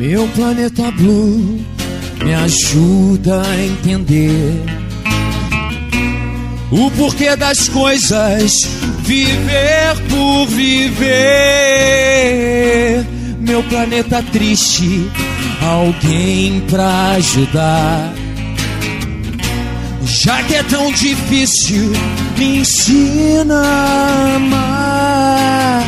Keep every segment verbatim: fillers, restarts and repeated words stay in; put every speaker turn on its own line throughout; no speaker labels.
Meu planeta blue me ajuda a entender o porquê das coisas, viver por viver. Meu planeta triste, alguém pra ajudar. Já que é tão difícil, me ensina a amar.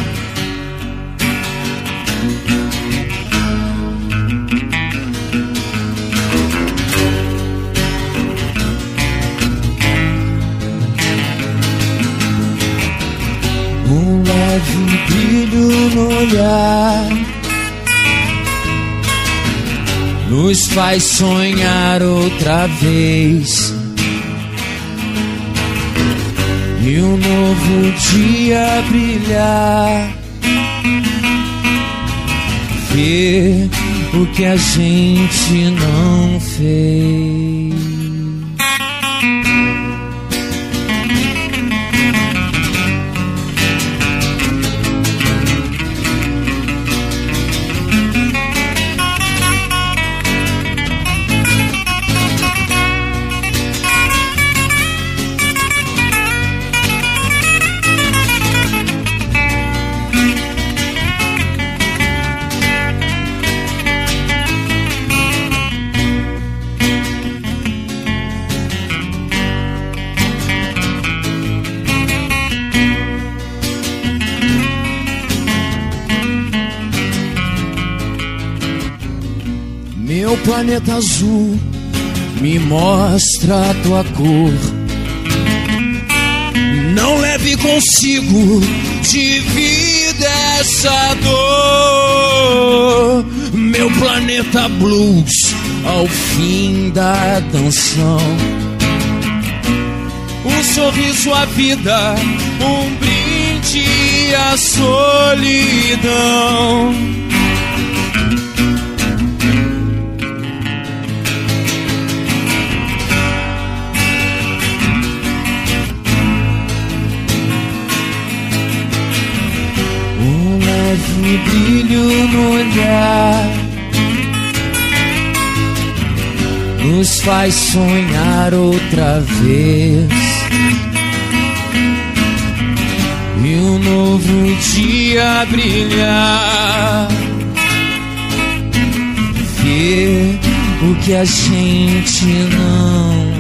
Um leve brilho no olhar nos faz sonhar outra vez. E um novo dia brilhar, ver o que a gente não fez. Meu planeta azul me mostra a tua cor. Não leve consigo de vida essa dor. Meu planeta blues ao fim da canção. Um sorriso à vida, um brinde à solidão. Um brilho no olhar nos faz sonhar outra vez. E um novo dia brilhar, ver o que a gente não